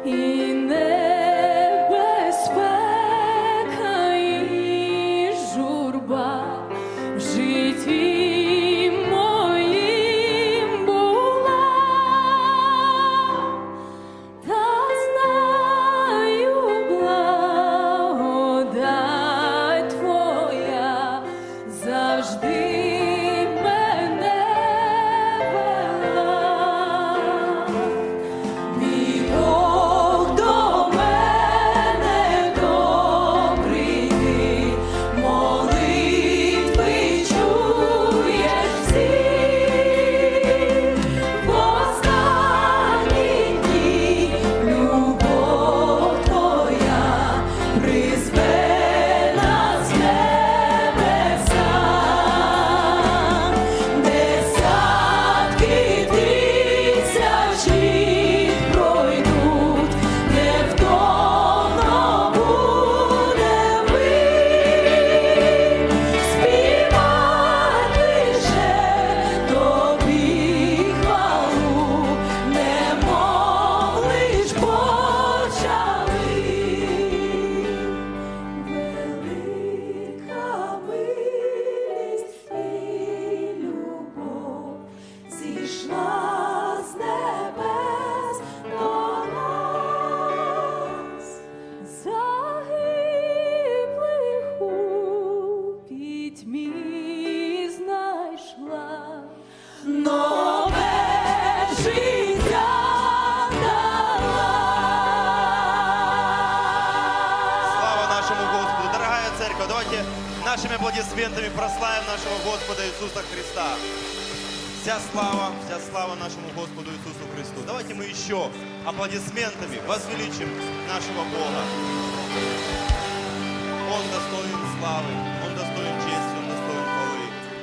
і небезпека, і журба в житті моїм була, та знаю, благодать Твоя завжди мене вела. Мій Бог до мене добрий, ти молитви чуєш всі. В останні дні любов Твоя призве нас в небеса. Десятки тисяч літ пройдуть, невтомно будем ми співати лише Тобі хвалу, немов лиш почали. Велика милість і любов зійшла з небес до нас, загиблих у пітьмі знайшла, нове життя дала. Слава нашему Господу! Дорогая церковь, давайте нашими аплодисментами прославим нашего Господа Иисуса Христа. Вся слава нашему Господу Иисусу Христу. Давайте мы еще аплодисментами возвеличим нашего Бога. Он достоин славы.